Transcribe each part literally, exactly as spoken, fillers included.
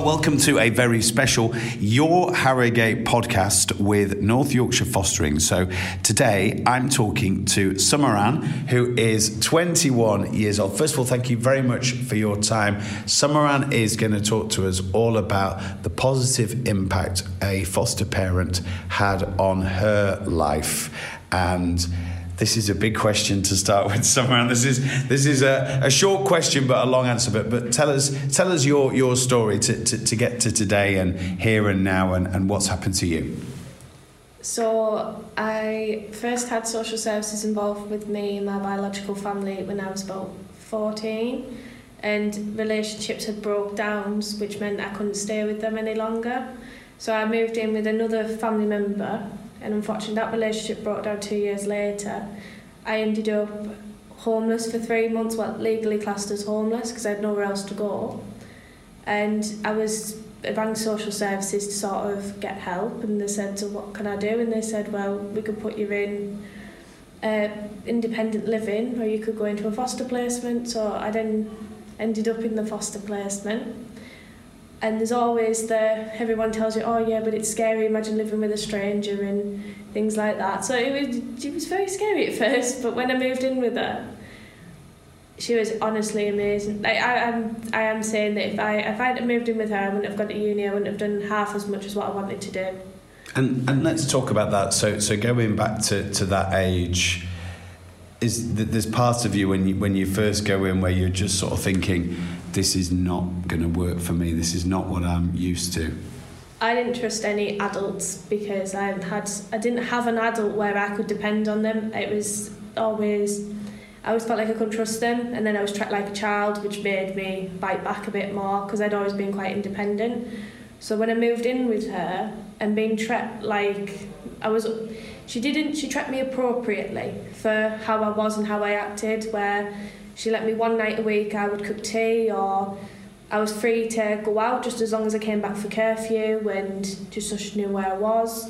welcome to a very special Your Harrogate podcast with North Yorkshire Fostering. So today I'm talking to Summer Ann, who is twenty-one years old. First of all, thank you very much for your time. Summer Ann is going to talk to us all about the positive impact a foster parent had on her life. And this is a big question to start with, Summer Ann. This is this is a, a short question but a long answer. But but tell us tell us your your story to, to, to get to today and here and now and, and what's happened to you. So I first had social services involved with me and my biological family when I was about fourteen, and relationships had broke down, which meant I couldn't stay with them any longer. So I moved in with another family member. And unfortunately, that relationship broke down two years later. I ended up homeless for three months, well, legally classed as homeless because I had nowhere else to go. And I was I rang social services to sort of get help, and they said, so what can I do? And they said, well, we could put you in uh, independent living, or you could go into a foster placement. So I then ended up in the foster placement. And there's always the, everyone tells you, oh yeah, but it's scary, imagine living with a stranger and things like that. So it was, it was very scary at first, but when I moved in with her, she was honestly amazing. Like I am, I am saying that if I if I hadn't moved in with her, I wouldn't have gone to uni, I wouldn't have done half as much as what I wanted to do. And and let's talk about that. So so going back to, to that age, is th- there's parts of you when you when you first go in where you're just sort of thinking, this is not going to work for me. This is not what I'm used to. I didn't trust any adults because I had I didn't have an adult where I could depend on them. It was always I always felt like I couldn't trust them, and then I was treated like a child, which made me bite back a bit more because I'd always been quite independent. So when I moved in with her and being treated like I was, she didn't she treated me appropriately for how I was and how I acted. Where she let me one night a week, I would cook tea, or I was free to go out just as long as I came back for curfew, and just so she knew where I was.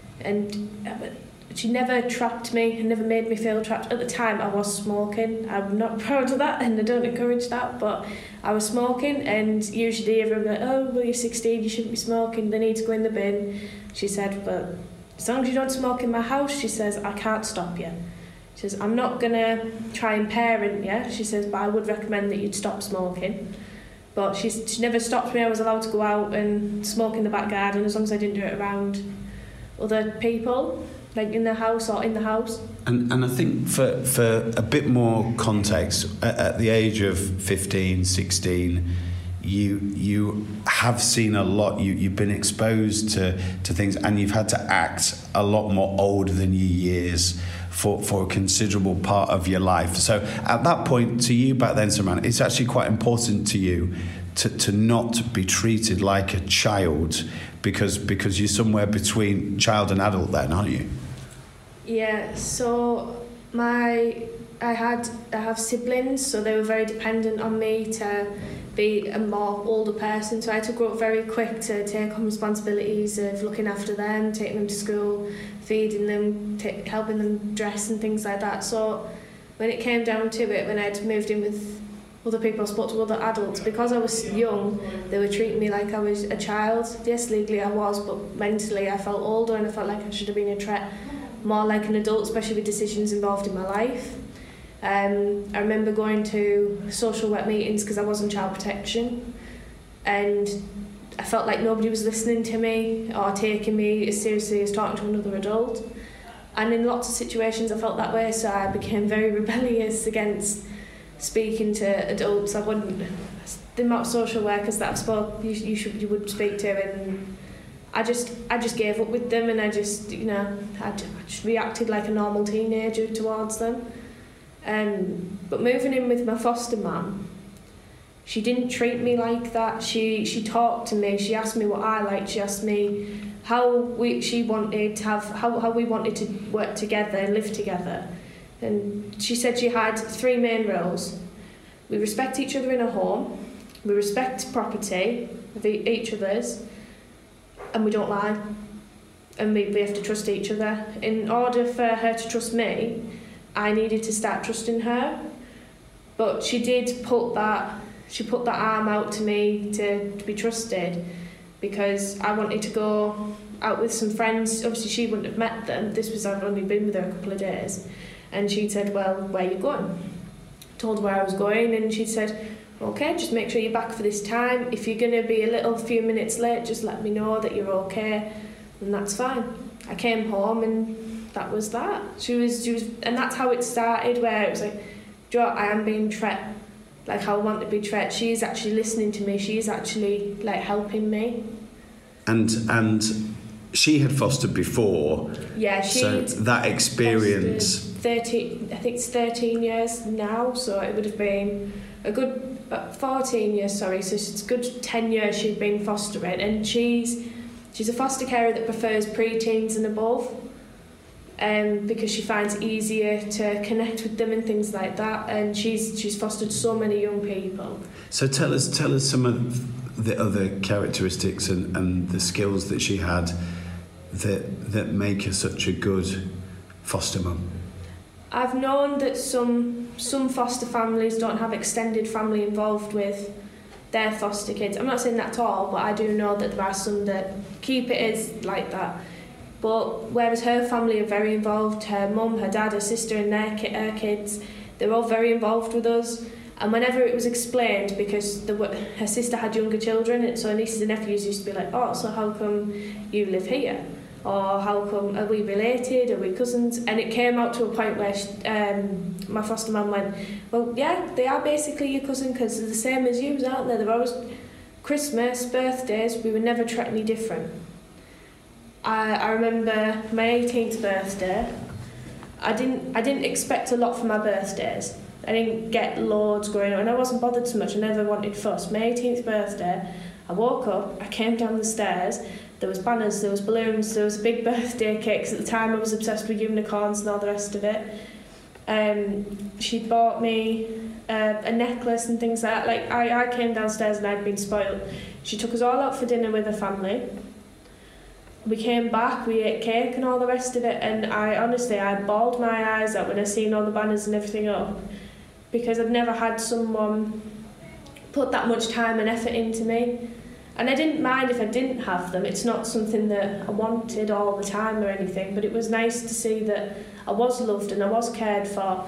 And she never trapped me and never made me feel trapped. At the time, I was smoking. I'm not proud of that, and I don't encourage that, but I was smoking, and usually everyone would be like, oh, well, you're sixteen, you shouldn't be smoking, they need to go in the bin. She said, but as long as you don't smoke in my house, she says, I can't stop you. She says, I'm not going to try and parent you. She says, but I would recommend that you'd stop smoking. But she, she never stopped me. I was allowed to go out and smoke in the back garden as long as I didn't do it around other people, like in the house or in the house. And and I think for, for a bit more context, at, at the age of fifteen, sixteen, you you have seen a lot. You, you've been exposed to, to things, and you've had to act a lot more older than your years for, for a considerable part of your life. So at that point, to you back then, Samantha, it's actually quite important to you to, to not be treated like a child because because you're somewhere between child and adult then, aren't you? Yeah, so my I had I have siblings, so they were very dependent on me to be a more older person, so I had to grow up very quick to take on responsibilities of looking after them, taking them to school, feeding them, t- helping them dress and things like that. So when it came down to it, when I'd moved in with other people, I spoke to other adults, because I was young, they were treating me like I was a child. Yes, legally I was, but mentally I felt older, and I felt like I should have been a threat more like an adult, especially with decisions involved in my life. Um, I remember going to social work meetings because I was on child protection, and I felt like nobody was listening to me or taking me as seriously as talking to another adult. And in lots of situations I felt that way, so I became very rebellious against speaking to adults. I wouldn't, the amount of social workers that I've spoke, you, you should, you would speak to, and I just, I just gave up with them, and I just, you know, I just reacted like a normal teenager towards them. Um, but moving in with my foster mum, she didn't treat me like that. She she talked to me. She asked me what I liked. She asked me how we she wanted to have how, how we wanted to work together and live together. And she said she had three main roles. We respect each other in a home. We respect property of each other's, and we don't lie. And we, we have to trust each other. In order for her to trust me, I needed to start trusting her. But she did put that she put that arm out to me to, to be trusted, because I wanted to go out with some friends. Obviously she wouldn't have met them, this was, I've only been with her a couple of days, and she said, well, where are you going? Told her where I was going, and she said, okay, just make sure you're back for this time. If you're going to be a little few minutes late, just let me know that you're okay, and that's fine. I came home and that was that. She was, she was, and that's how it started, where it was like, do you know what, I am being treated like how I want to be treated. She is actually listening to me. She is actually like helping me. And and she had fostered before. Yeah, she. So that experience. Thirteen, I think it's thirteen years now. So it would have been a good uh, fourteen years. Sorry, so it's a good ten years she'd been fostering, and she's she's a foster carer that prefers pre-teens and above. Um, because she finds it easier to connect with them and things like that, and she's she's fostered so many young people. So tell us tell us some of the other characteristics and, and the skills that she had that that make her such a good foster mum. I've known that some some foster families don't have extended family involved with their foster kids. I'm not saying that at all, but I do know that there are some that keep it as like that. But whereas her family are very involved, her mum, her dad, her sister and their ki- her kids, they're all very involved with us. And whenever it was explained, because the, her sister had younger children, and so her nieces and nephews used to be like, oh, so how come you live here? Or how come, are we related, are we cousins? And it came out to a point where she, um, my foster mum went, well, yeah, they are basically your cousin, because they're the same as you, aren't they? They're always Christmas, birthdays, we were never treated any different. I, I remember my eighteenth birthday. I didn't I didn't expect a lot for my birthdays. I didn't get loads going on, and I wasn't bothered so much. I never wanted fuss. My eighteenth birthday, I woke up, I came down the stairs, there was banners, there was balloons, there was a big birthday cake, 'cause at the time I was obsessed with unicorns and all the rest of it. Um, she bought me uh, a necklace and things like that. Like, I, I came downstairs and I'd been spoiled. She took us all out for dinner with her family. We came back, we ate cake and all the rest of it, and I honestly, I bawled my eyes out when I seen all the banners and everything up, because I've never had someone put that much time and effort into me. And I didn't mind if I didn't have them. It's not something that I wanted all the time or anything, but it was nice to see that I was loved and I was cared for.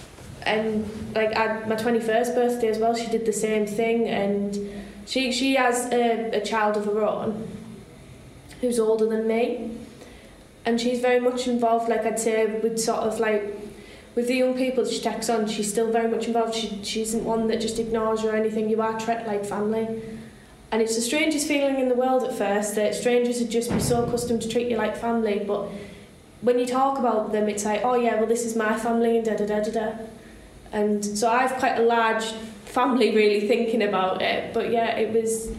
And like I, my twenty-first birthday as well, she did the same thing, and she she has a, a child of her own who's older than me, and she's very much involved, like I'd say, with sort of like with the young people that she takes on. She's still very much involved. She, she isn't one that just ignores you or anything. You are treated like family, and it's the strangest feeling in the world at first, that strangers would just be so accustomed to treat you like family, but when you talk about them, it's like, oh yeah, well this is my family and da da da da da. And so I've quite a large family really thinking about it, but yeah, it was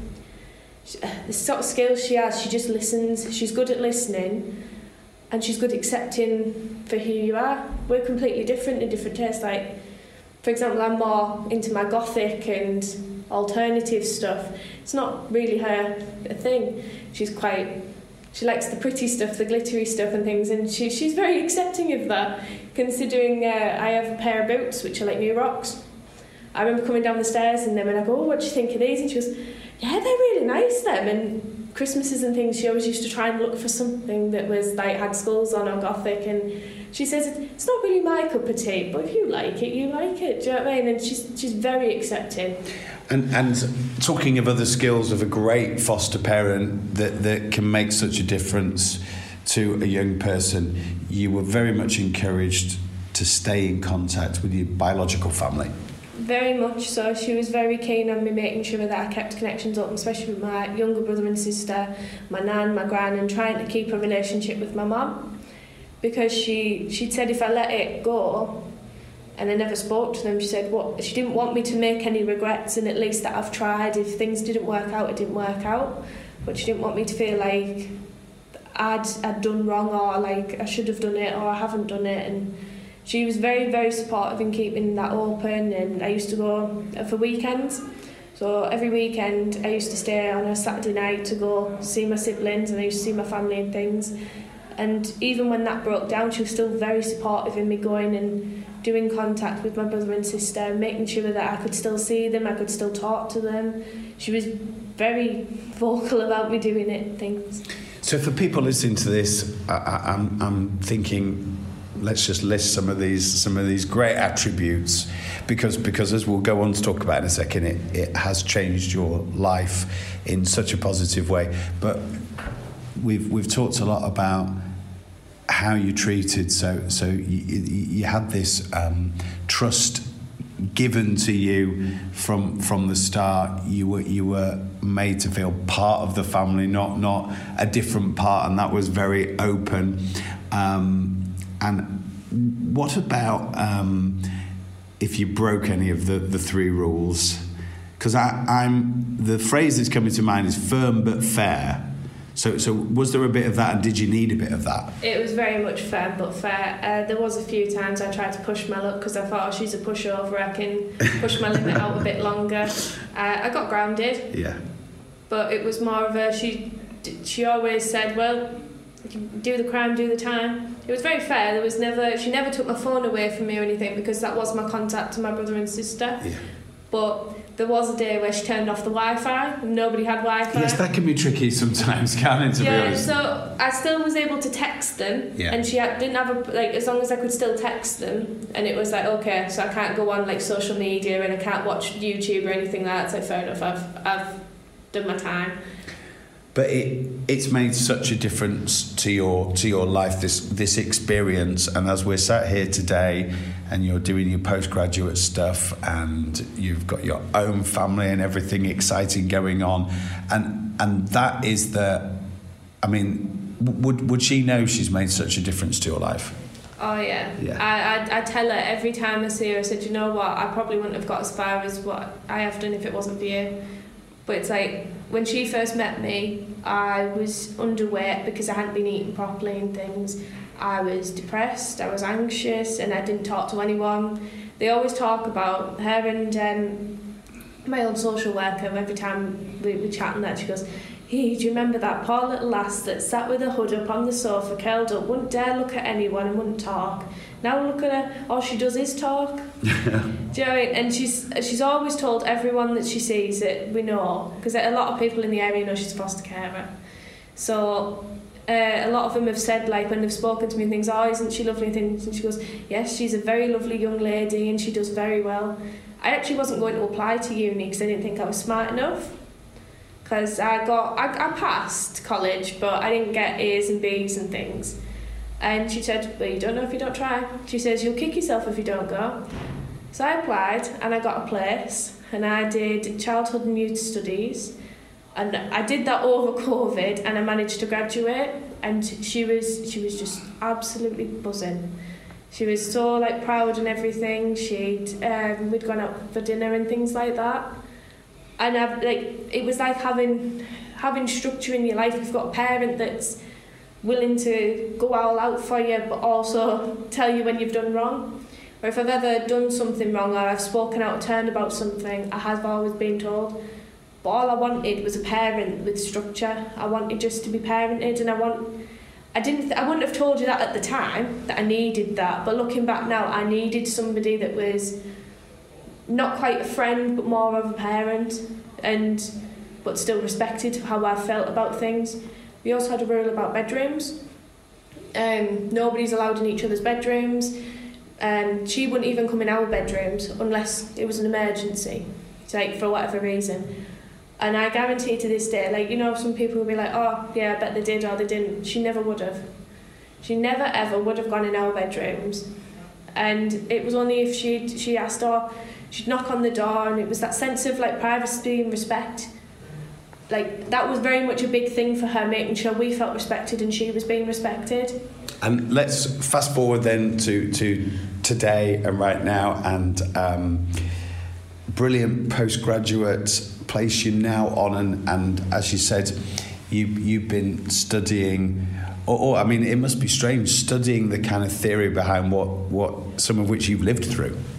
the sort of skills she has. She just listens, she's good at listening, and she's good at accepting for who you are. We're completely different in different tastes. Like, for example, I'm more into my gothic and alternative stuff. It's not really her thing. She's quite, she likes the pretty stuff, the glittery stuff and things, and she, she's very accepting of that, considering uh, I have a pair of boots which are like new rocks. I remember coming down the stairs and them, and I go, oh, what do you think of these? And she goes, yeah, they're really nice, them. And Christmases and things, she always used to try and look for something that was like had skulls on or gothic, and she says, it's not really my cup of tea, but if you like it, you like it. Do you know what I mean? And she's she's very accepting. And and talking of other skills of a great foster parent that, that can make such a difference to a young person, you were very much encouraged to stay in contact with your biological family. Very much so. She was very keen on me making sure that I kept connections up, especially with my younger brother and sister, my nan, my gran, and trying to keep a relationship with my mum, because she she'd said if I let it go and I never spoke to them, she said what she didn't want me to make any regrets, and at least that I've tried. If things didn't work out, it didn't work out, but she didn't want me to feel like I'd I'd done wrong, or like I should have done it, or I haven't done it. And she was very, very supportive in keeping that open, and I used to go for weekends. So every weekend I used to stay on a Saturday night to go see my siblings, and I used to see my family and things. And even when that broke down, she was still very supportive in me going and doing contact with my brother and sister, making sure that I could still see them, I could still talk to them. She was very vocal about me doing it, things. So for people listening to this, I, I, I'm, I'm thinking, let's just list some of these some of these great attributes, because because as we'll go on to talk about in a second, it, it has changed your life in such a positive way. But we've we've talked a lot about how you treated. So so you, you had this um, trust given to you from from the start. You were you were made to feel part of the family, not not a different part, and that was very open. Um, and what about um, if you broke any of the, the three rules? Because I'm the phrase that's coming to mind is firm but fair. So, so was there a bit of that, and did you need a bit of that? It was very much firm but fair. Uh, there was a few times I tried to push my luck because I thought, oh, she's a pushover, I can push my limit out a bit longer. Uh, I got grounded. Yeah. But it was more of a, she, she always said, well, do the crime, do the time. It was very fair. There was never, she never took my phone away from me or anything, because that was my contact to my brother and sister. Yeah. But there was a day where she turned off the Wi-Fi and nobody had Wi-Fi. Yes, that can be tricky sometimes, can't it, to yeah, be honest? So I still was able to text them, yeah. and she had, didn't have a, like, as long as I could still text them, and it was like, okay, so I can't go on like social media and I can't watch YouTube or anything like that. It's like, fair enough, I've I've done my time. But it it's made such a difference to your to your life, this this experience. And as we're sat here today and you're doing your postgraduate stuff and you've got your own family and everything exciting going on, and and that is the, I mean, would would she know she's made such a difference to your life? Oh yeah, yeah. I, I I tell her every time I see her. I said, you know what, I probably wouldn't have got as far as what I have done if it wasn't for you. But it's like, when she first met me, I was underweight because I hadn't been eating properly and things. I was depressed, I was anxious, and I didn't talk to anyone. They always talk about her and um, my old social worker. Every time we, we chat and that, she goes, hey, do you remember that poor little lass that sat with her hood up on the sofa, curled up, wouldn't dare look at anyone and wouldn't talk? Now look at her, all she does is talk. Do you know what I mean? And she's she's always told everyone that she sees it, we know, because a lot of people in the area know she's a foster carer. So uh, a lot of them have said, like, when they've spoken to me and things, oh, isn't she lovely and things, and she goes, yes, she's a very lovely young lady and she does very well. I actually wasn't going to apply to uni because I didn't think I was smart enough. Because I got, I, I passed college, but I didn't get A's and B's and things. And she said, well, you don't know if you don't try. She says, you'll kick yourself if you don't go. So I applied and I got a place, and I did childhood and youth studies, and I did that over COVID, and I managed to graduate, and she was she was just absolutely buzzing. She was so like proud and everything. She'd um, we'd gone out for dinner and things like that. And I've, like, it was like having having structure in your life. You've got a parent that's willing to go all out for you, but also tell you when you've done wrong. Or if I've ever done something wrong, or I've spoken out of turn about something, I have always been told. But all I wanted was a parent with structure. I wanted just to be parented, and I want. I didn't. I wouldn't have told you that at the time, that I needed that. But looking back now, I needed somebody that was not quite a friend, but more of a parent, and but still respected how I felt about things. We also had a rule about bedrooms. Um, nobody's allowed in each other's bedrooms. Um, she wouldn't even come in our bedrooms unless it was an emergency, like for whatever reason. And I guarantee to this day, like, you know, some people will be like, oh, yeah, I bet they did or they didn't. She never would have. She never ever would have gone in our bedrooms. And it was only if she she asked, or she'd knock on the door, and it was that sense of like privacy and respect. Like, that was very much a big thing for her, making sure we felt respected and she was being respected. And let's fast forward then to, to today and right now, and um, brilliant postgraduate place you're now on, and, and as you said, you, you've been studying, or, or I mean, it must be strange studying the kind of theory behind what, what some of which you've lived through.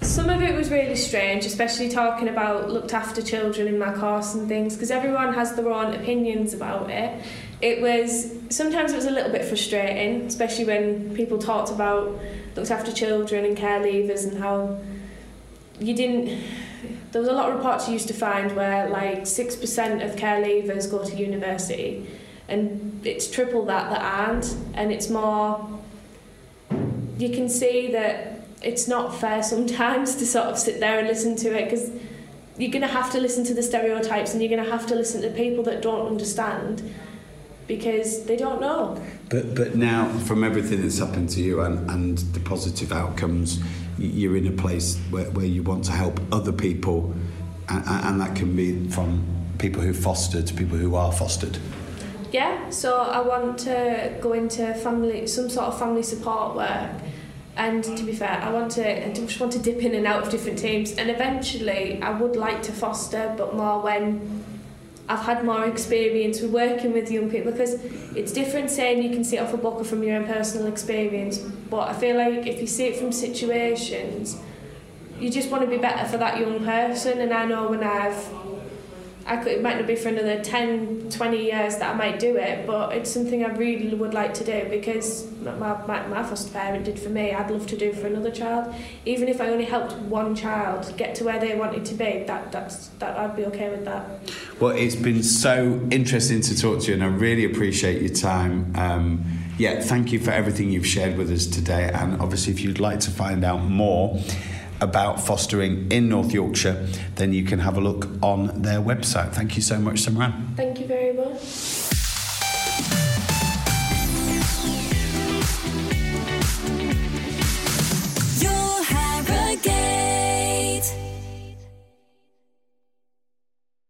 Some of it was really strange, especially talking about looked after children in my course and things, because everyone has their own opinions about it. It was, sometimes it was a little bit frustrating, especially when people talked about looked after children and care leavers and how you didn't, there was a lot of reports you used to find where like six percent of care leavers go to university, and it's triple that that aren't, and it's more, you can see that it's not fair sometimes to sort of sit there and listen to it, because you're going to have to listen to the stereotypes and you're going to have to listen to people that don't understand because they don't know. But but now, from everything that's happened to you and, and the positive outcomes, you're in a place where, where you want to help other people, and, and that can be from people who fostered to people who are fostered. Yeah, so I want to go into family, some sort of family support work. And to be fair, I want to, I just want to dip in and out of different teams, and eventually I would like to foster, but more when I've had more experience with working with young people, because it's different saying you can see it off a book or from your own personal experience, but I feel like if you see it from situations, you just want to be better for that young person. And I know when I've, I could, it might not be for another ten, twenty years that I might do it, but it's something I really would like to do, because my, my, my foster parent did for me, I'd love to do for another child. Even if I only helped one child get to where they wanted to be, that that's that I'd be okay with that. Well, it's been so interesting to talk to you, and I really appreciate your time. Um, yeah, thank you for everything you've shared with us today, and obviously if you'd like to find out more about fostering in North Yorkshire, then you can have a look on their website. Thank you so much, Simran. Thank you very much.